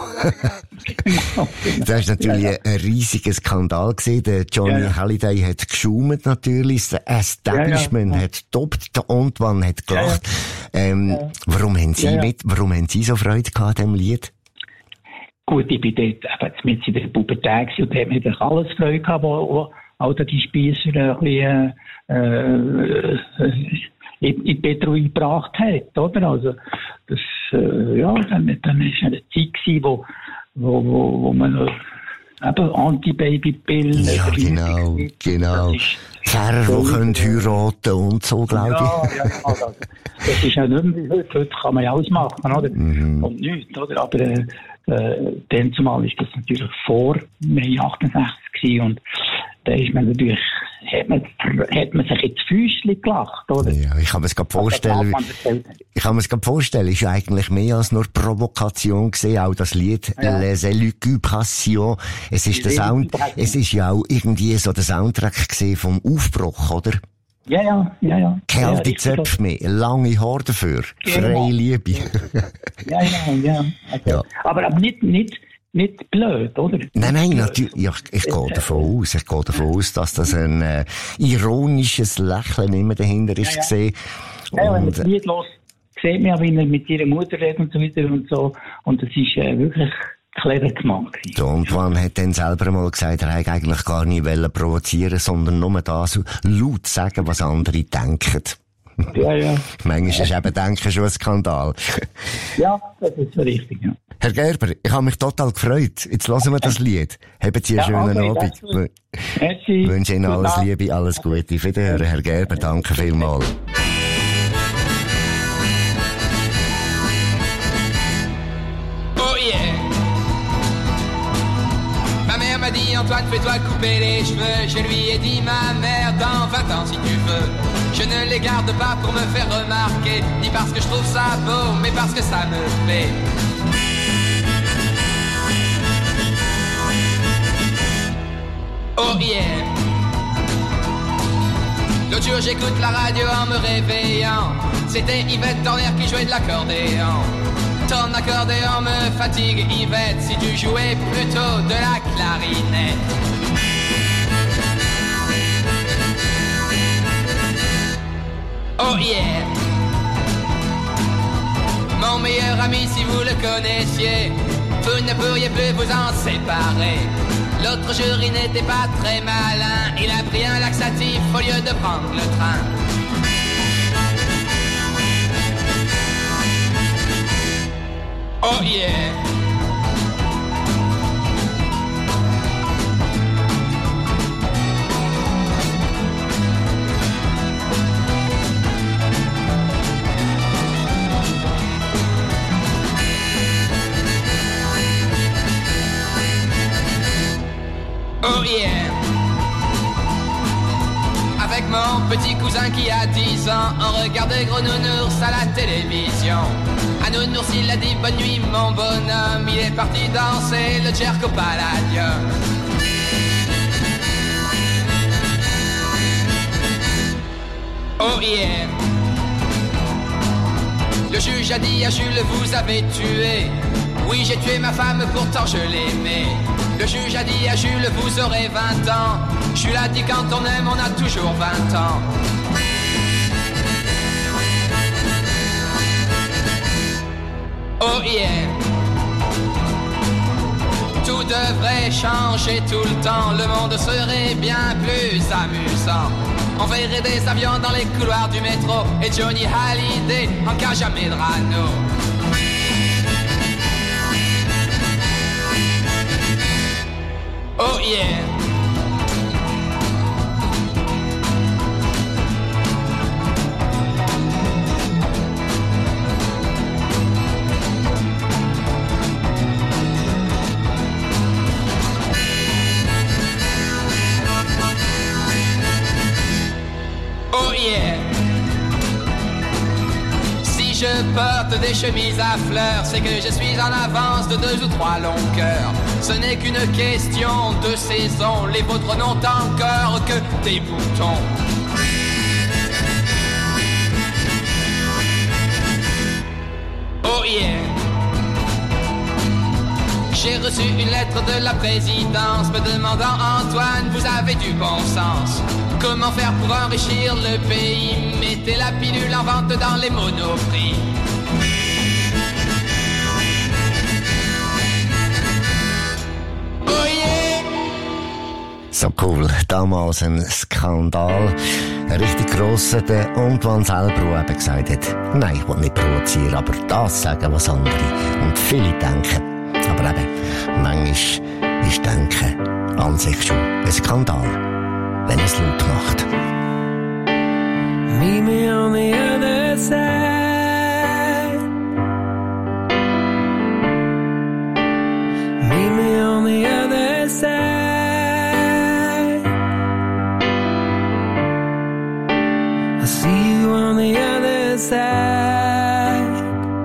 Speaker 7: Das war natürlich
Speaker 15: Ja, ja.
Speaker 7: ein riesiger Skandal gewesen. Der Johnny
Speaker 15: Ja, ja.
Speaker 7: Halliday hat geschaumt natürlich, das Establishment
Speaker 15: Ja, ja.
Speaker 7: hat getoppt, der Antoine hat gelacht. Ähm,
Speaker 15: Ja.
Speaker 7: Warum haben Sie
Speaker 15: Ja, ja.
Speaker 7: mit, warum haben Sie so Freude gehabt an diesem Lied?
Speaker 15: Gut, ich bin dort eben mit in der Pubertät gewesen und da hat mir eigentlich alles Freude gehabt, wo, wo all die Spiesser ein bisschen, äh, äh, in, in Betrug gebracht hat, oder? Also, das, äh, ja, dann, dann ist eine Zeit gewesen, wo, wo, wo, wo man noch eben Anti-Baby-Pillen.
Speaker 7: Ja, genau, genau. Pfarrer, die können heiraten und so, glaube ich.
Speaker 15: Ja, ja, also, das ist ja nicht mehr wie heute. Heute kann man ja alles machen, oder?
Speaker 7: Mhm.
Speaker 15: Und nichts, oder? Aber äh, äh, dann zumal ist das natürlich vor Mai achtundsechzig gewesen und da ist man natürlich, hat man, hat man sich ins Füßchen gelacht, oder?
Speaker 7: Ja, ich kann mir es gerade vorstellen.
Speaker 15: Also,
Speaker 7: Ich kann mir es gerade vorstellen, ist ja eigentlich mehr als nur Provokation gesehen, auch das Lied
Speaker 15: Ja.
Speaker 7: Les Élucubrations. Es ist der
Speaker 15: Les
Speaker 7: Sound,
Speaker 15: Élucubrations.
Speaker 7: es ist ja auch irgendwie so der Soundtrack gesehen vom Aufbruch, oder?
Speaker 15: Ja, ja, ja, ja.
Speaker 7: Keine
Speaker 15: ja,
Speaker 7: alte
Speaker 15: richtig
Speaker 7: Zöpfe mehr, lange Haare dafür,
Speaker 15: Genau.
Speaker 7: freie Liebe.
Speaker 15: Ja, ja, ja. Also,
Speaker 7: Ja.
Speaker 15: Aber, aber nicht, nicht, nicht blöd, oder?
Speaker 7: Nein, nein, natürlich, ja, ich, ich gehe davon aus, ich gehe davon aus, dass das ein äh, ironisches Lächeln immer dahinter ist
Speaker 15: Ja, ja.
Speaker 7: gesehen.
Speaker 15: Ja, wenn man
Speaker 7: Und,
Speaker 15: das Lied hört, sieht man ja, wie er mit ihrer Mutter redet und so weiter und so. Und das ist äh, wirklich clever gemacht.
Speaker 7: Der Antoine hat dann selber mal gesagt, er hätte eigentlich gar nicht wollen provozieren, sondern nur das laut sagen, was andere denken.
Speaker 15: Ja, ja.
Speaker 7: Manchmal ist eben Denken schon ein Skandal.
Speaker 15: Ja, das ist so richtig, ja.
Speaker 7: Herr Gerber, ich habe mich total gefreut. Jetzt hören wir das Lied. Haben Sie einen
Speaker 15: Ja,
Speaker 7: schönen
Speaker 15: okay,
Speaker 7: Abend.
Speaker 15: das ist- Merci.
Speaker 7: Ich wünsche Ihnen
Speaker 15: Guten
Speaker 7: alles
Speaker 15: Abend.
Speaker 7: Liebe, alles Gute. Wiederhören, Herr Gerber. Danke vielmals.
Speaker 14: Oh yeah. Ma mère m'a dit Antoine, fais-toi couper les cheveux. Je lui ai dit ma mère, dans vingt ans si tu veux. Je ne les garde pas pour me faire remarquer, ni parce que je trouve ça beau, mais parce que ça me plaît. Oh yeah. L'autre jour j'écoute la radio en me réveillant. C'était Yvette Torner qui jouait de l'accordéon. Ton accordéon me fatigue, Yvette, si tu jouais plutôt de la clarinette. Oh yeah. Mon meilleur ami, si vous le connaissiez, vous ne pourriez plus vous en séparer. L'autre jour, il n'était pas très malin. Il a pris un laxatif au lieu de prendre le train. Oh yeah. Oh yeah. Avec mon petit cousin qui a dix ans, on regardait Gros Nounours à la télévision. À Nounours il a dit bonne nuit mon bonhomme, il est parti danser le Jerko Palladium. Oh yeah. Le juge a dit à Jules, vous avez tué. Oui, j'ai tué ma femme, pourtant je l'aimais. Le juge a dit à Jules, vous aurez vingt ans. Jules a dit, quand on aime, on a toujours vingt ans. Oh yeah. Tout devrait changer tout le temps. Le monde serait bien plus amusant. On verrait des avions dans les couloirs du métro et Johnny Hallyday en cage à Medrano. Oh yeah.
Speaker 16: Si je porte des chemises à fleurs, c'est que je suis en avance de deux ou trois longueurs. Ce n'est qu'une question de saison, les vôtres n'ont encore que des boutons. Oh yeah. J'ai reçu une lettre de la présidence me demandant: Antoine, vous avez du bon sens. Comment faire pour enrichir le pays? Mettez la pilule en vente dans les monoprix. Oh yeah!
Speaker 7: So cool. Damals ein Skandal. Ein richtig grosser, der Antoine selber, der eben gesagt hat, nein, ich will nicht provozieren, aber das sagen, was andere und viele denken. Aber eben, manchmal ist Denken an sich schon ein Skandal, wenn es laut macht.
Speaker 9: Meet me on the other side. Meet me on the other side. I see you on the other side.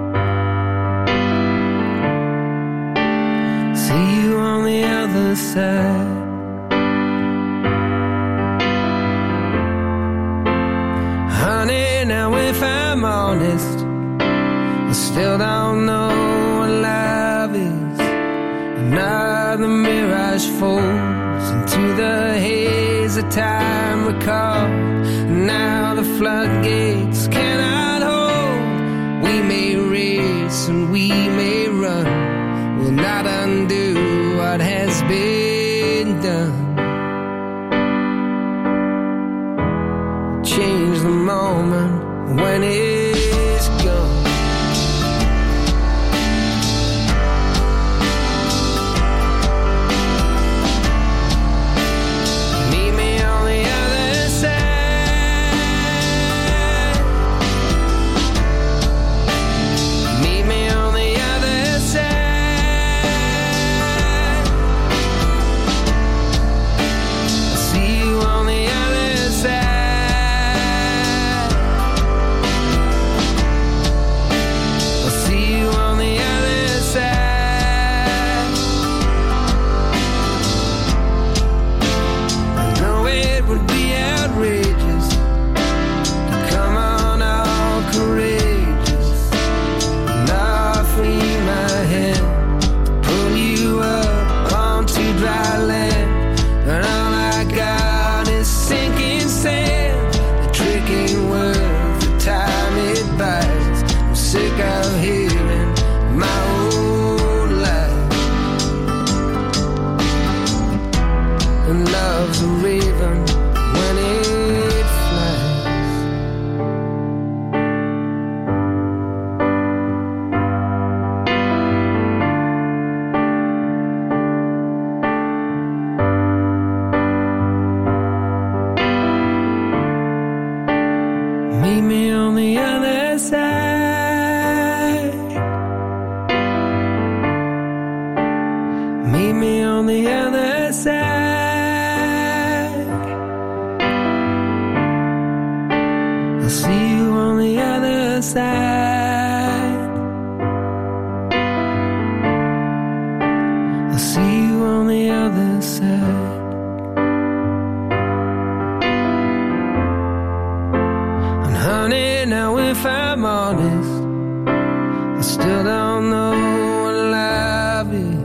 Speaker 9: See you on the other side. Honey, now if I'm honest, I still don't know what love is. Another mirage falls into the haze of time recalled. Now the floodgates cannot hold. We may race and we may run, will not undo what has been done. Change the moment when it's gone. Meet me on the other side. Meet me on the other side. I see you on the other side. Sick of hearing my own life. And love's a raven when it flies. Meet me on the other side. Meet me on the other side. I'll see you on the other side. I'll see you on the other side. And honey, now if I'm honest, I still don't know what love is.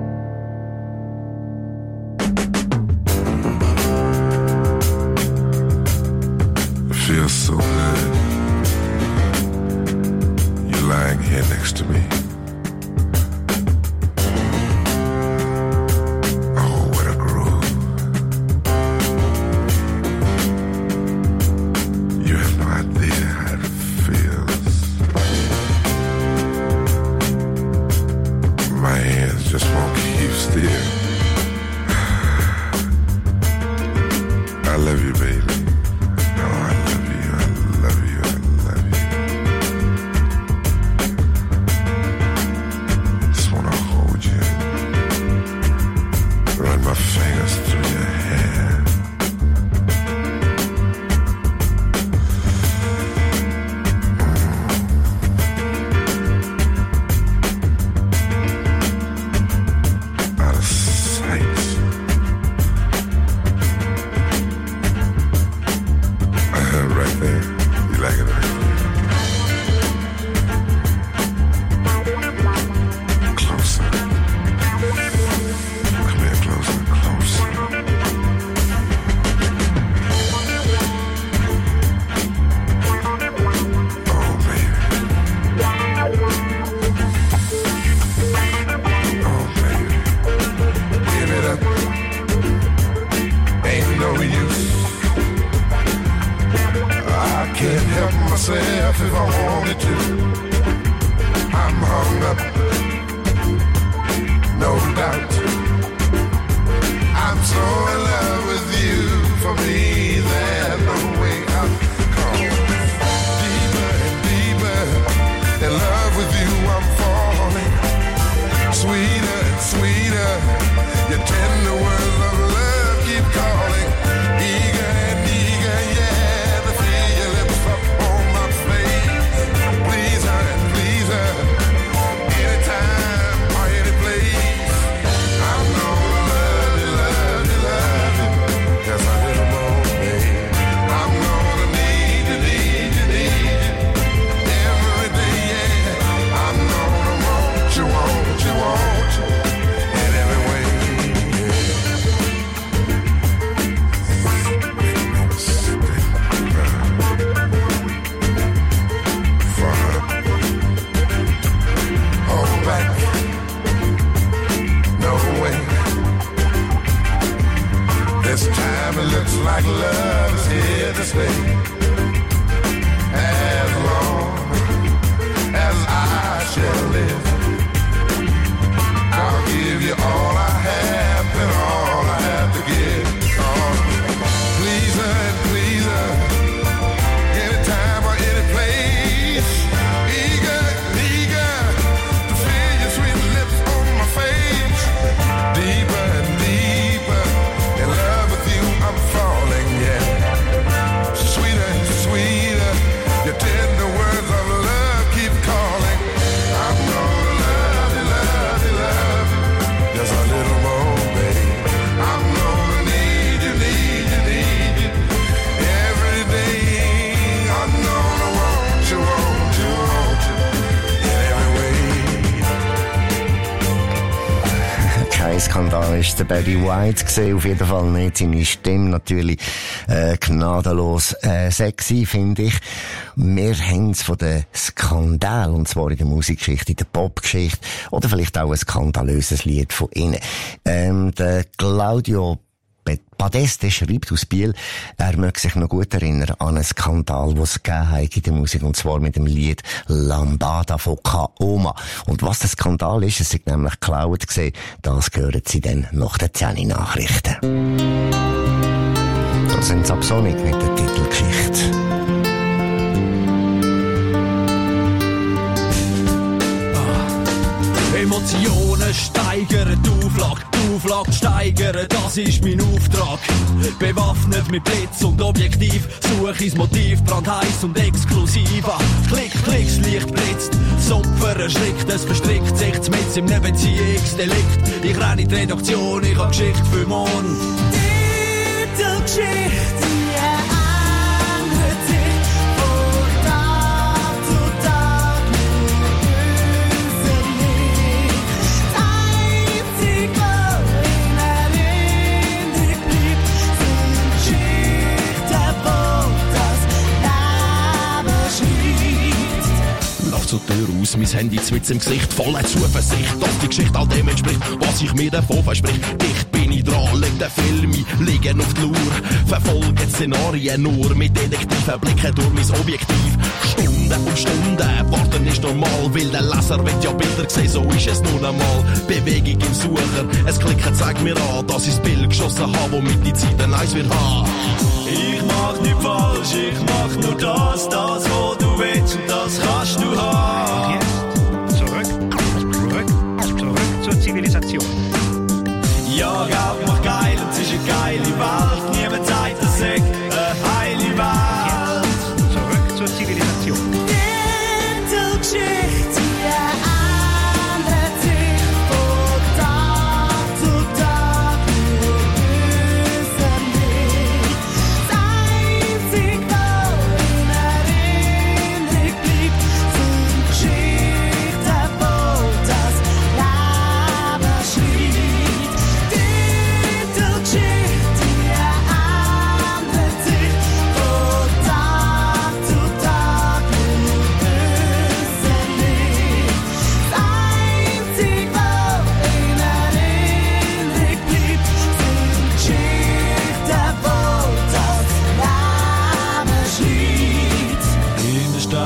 Speaker 17: Feels so good. You're lying here next to me. Oh, what a groove. You have no idea how it feels. myself if I wanted to. I'm hung up, no doubt. I'm so in love with you. For me, there's no way out. Come deeper and deeper in love with you. I'm falling sweeter and sweeter. Your tender words of love keep calling. Eager and eager, yeah, to feel your lips up on my face. Please her and please her, anytime or any place. I'm gonna love you, love you, love you. Yes, I little more, babe. I'm gonna need you, need you, need you every day, yeah. I'm gonna want you, want you, want you in every way, yeah. Far, hold back, no way. This time it looks like love's here to stay. As long as I shall live, I'll give you all I have and all I have to give. Oh, please her and please her, anytime or any place. Eager, eager to feel your sweet lips on my face. Deeper and deeper in love with you, I'm falling, yeah. Sweeter and sweeter, your tender words of love keep calling. I'm gonna love you, love you, love you, just a little more, babe. I'm gonna need you, need you, need you every day. I'm gonna want you, want you, want you in every way.
Speaker 7: Kein Skandal ist der Barry White gesehen, auf jeden Fall nicht. Seine Stimme natürlich äh, gnadenlos äh, sexy, finde ich. Wir haben es von den Skandal, und zwar in der Musikgeschichte, in der Popgeschichte, oder vielleicht auch ein skandalöses Lied von ihnen. Ähm, der Claudio Padeste schreibt aus Biel, er möge sich noch gut erinnern an einen Skandal, den es gegeben hat in der Musik, und zwar mit dem Lied Lambada von Kaoma. Und was der Skandal ist, es ist nämlich geklaut gewesen, das hören Sie dann nach den zehn Nachrichten. Da sind Subsonic mit der Titelgeschichte.
Speaker 18: Emotionen steigern, die Auflage, die Auflage steigern, das ist mein Auftrag. Bewaffnet mit Blitz und Objektiv, suche ich das Motiv, brandheiß und exklusiv. Klick, klick, das Licht blitzt, das Opfer erschrickt, es verstrickt sich mit in einem Beziehungsdelikt. Ich renne in die Redaktion, ich hab Geschichte für morgen. Titelgeschichte. Zur Tür aus, mein Handy zwitzt im Gesicht, voller Zuversicht, dass die Geschichte all dem entspricht, was ich mir davon versprich. Dicht bin ich dran, leg den Film ein, liegen auf die Lur, verfolge Szenarien nur mit detektiven Blicken durch mein Objektiv. Stunden und Stunden, warten ist normal, weil der Leser will ja Bilder sehen, so ist es nun einmal. Bewegung im Sucher, es klicken zeigt mir an, dass ich das Bild geschossen habe, womit die Zeit ein Eis wird haben. Ich mach nicht falsch, ich mach nur das, das, was du willst, und das kannst du haben.
Speaker 19: Jetzt zurück, zurück, zurück zur Zivilisation.
Speaker 18: Ja, Geld macht geil, und es ist eine geile Welt. Niemand sagt, das sei eine heile Welt.
Speaker 19: Jetzt zurück zur Zivilisation.
Speaker 18: Titelgeschichte.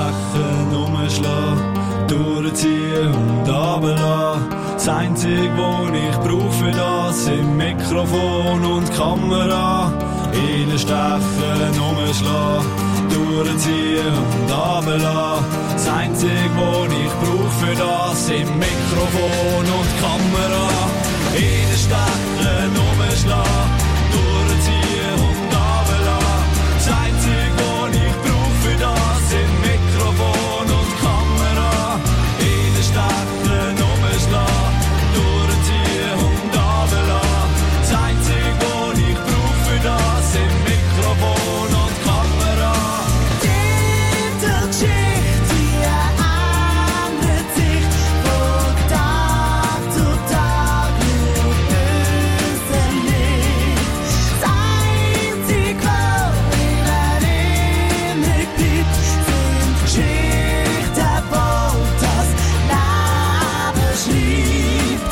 Speaker 20: Stechen umschlagen, durchziehen und runterlassen. Das Einzige, was ich brauche für das, sind Mikrofon und Kamera. Reinstechen, umschlagen, durchziehen und runterlassen. Das Einzige, was ich brauche für das, sind Mikrofon und Kamera. Reinstechen, umschlagen, durchziehen und runterlassen. Das Einzige, was ich brauche für das, sind Mikrofon und Kamera. Reinstechen, umschlagen, durchziehen und runterlassen. Das Einzige, was ich brauche für das, sind Mikrofon und Kamera.
Speaker 12: Jede Geschichte, die andere Sicht, von Tag zu Tag nur böse nicht. Das Einzige, was in Erinnerung bleibt, sind Geschichten, die das Leben schreibt.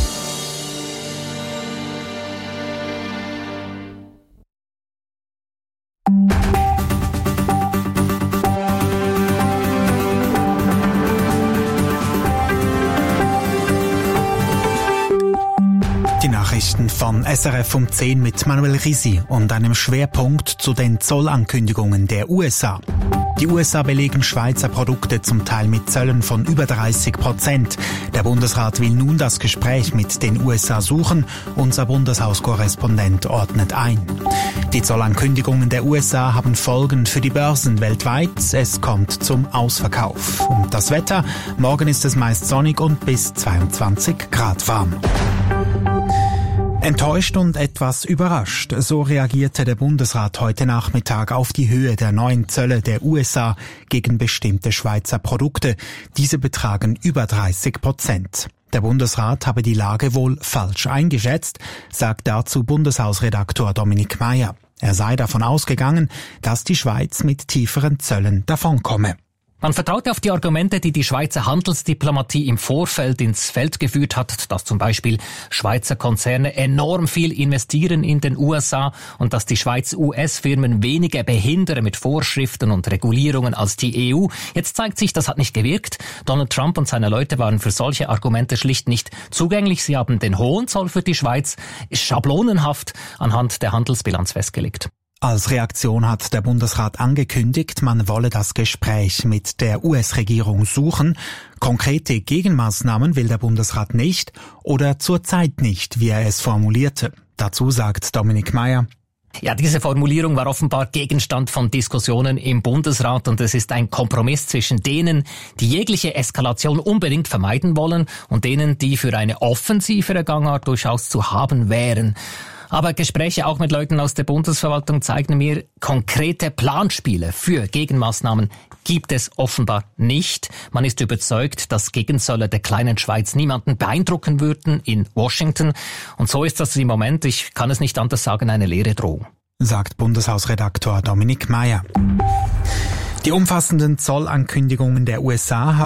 Speaker 1: Die Nachrichten von S R F um zehn mit Manuel Risi und einem Schwerpunkt zu den Zollankündigungen der U S A. Die U S A belegen Schweizer Produkte zum Teil mit Zöllen von über dreißig Prozent. Der Bundesrat will nun das Gespräch mit den U S A suchen. Unser Bundeshauskorrespondent ordnet ein. Die Zollankündigungen der U S A haben Folgen für die Börsen weltweit. Es kommt zum Ausverkauf. Und das Wetter? Morgen ist es meist sonnig und bis zweiundzwanzig Grad warm. Enttäuscht und etwas überrascht, so reagierte der Bundesrat heute Nachmittag auf die Höhe der neuen Zölle der U S A gegen bestimmte Schweizer Produkte. Diese betragen über dreißig Prozent. Der Bundesrat habe die Lage wohl falsch eingeschätzt, sagt dazu Bundeshausredaktor Dominik Meier. Er sei davon ausgegangen, dass die Schweiz mit tieferen Zöllen davonkomme.
Speaker 21: Man vertraute auf die Argumente, die die Schweizer Handelsdiplomatie im Vorfeld ins Feld geführt hat, dass zum Beispiel Schweizer Konzerne enorm viel investieren in den U S A und dass die Schweiz U S-Firmen weniger behindere mit Vorschriften und Regulierungen als die E U. Jetzt zeigt sich, das hat nicht gewirkt. Donald Trump und seine Leute waren für solche Argumente schlicht nicht zugänglich. Sie haben den hohen Zoll für die Schweiz schablonenhaft anhand der Handelsbilanz festgelegt.
Speaker 1: Als Reaktion hat der Bundesrat angekündigt, man wolle das Gespräch mit der U S-Regierung suchen. Konkrete Gegenmaßnahmen will der Bundesrat nicht oder zurzeit nicht, wie er es formulierte. Dazu sagt Dominik Meier:
Speaker 21: Ja, diese Formulierung war offenbar Gegenstand von Diskussionen im Bundesrat und es ist ein Kompromiss zwischen denen, die jegliche Eskalation unbedingt vermeiden wollen und denen, die für eine offensivere Gangart durchaus zu haben wären. Aber Gespräche auch mit Leuten aus der Bundesverwaltung zeigen mir, konkrete Planspiele für Gegenmaßnahmen gibt es offenbar nicht. Man ist überzeugt, dass Gegenzölle der kleinen Schweiz niemanden beeindrucken würden in Washington. Und so ist das im Moment, ich kann es nicht anders sagen, eine leere Drohung.
Speaker 1: Sagt Bundeshausredaktor Dominik Meier. Die umfassenden Zollankündigungen der U S A